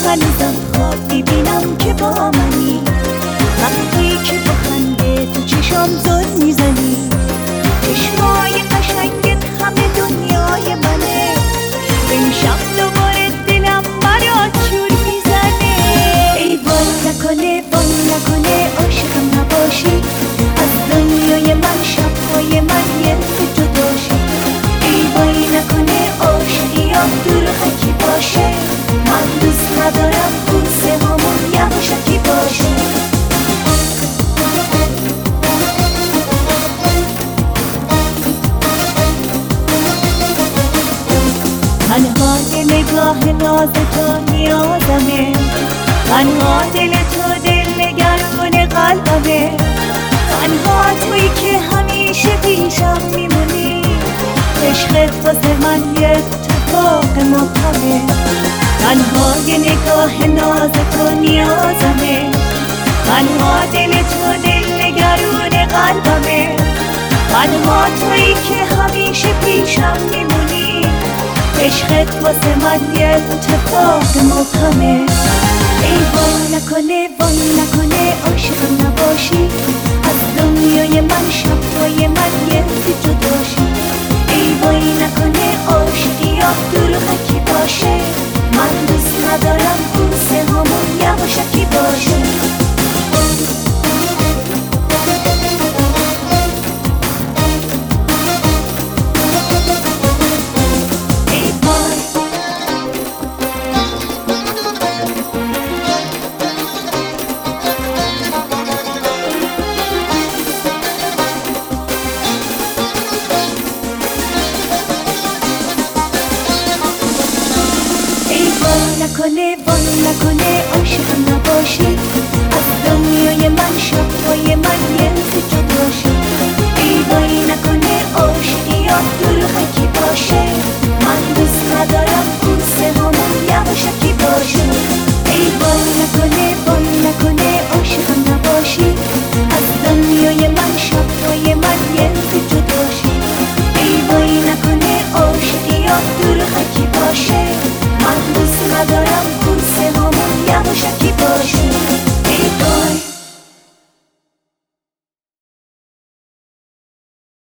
هنوزم خواب میبینم که با منی، وقتی که با خنده تو چشام زل میزنی. چشمای قشنگت همه دنیای منه، امشب دوباره دلم برات شور میزنه. ای وای نکنه عاشقم نباشی، از دنیای من شبهای من یه جداشی. ای وای نکنه عاشقیام دروغکی باشه، من دوست ندارم بوسه همون یواشکی باشه. تنها نگاه ناز تو نیازمه، تنها دل تو دل نگران قلبمه، تنها تویی که همیشه پیشم میمونی، عشقت واسه من یه اتفاق مبهمه. تنها نگاه ناز تو نیازمه، تنها دل تو دل نگران قلبمه، تنها تویی که همیشه پیشم میمونی، عشقت واسه من یه اتفاق مبهمه. ای وای نکنه عاشقم نباشی، از دنیای من شبهای من یه جداشی. ای وای نکنه عاشقیام دروغکی باشه، من دوست ندارم بوسه همون یواشکی باشه. نکنه عاشقم نباشی،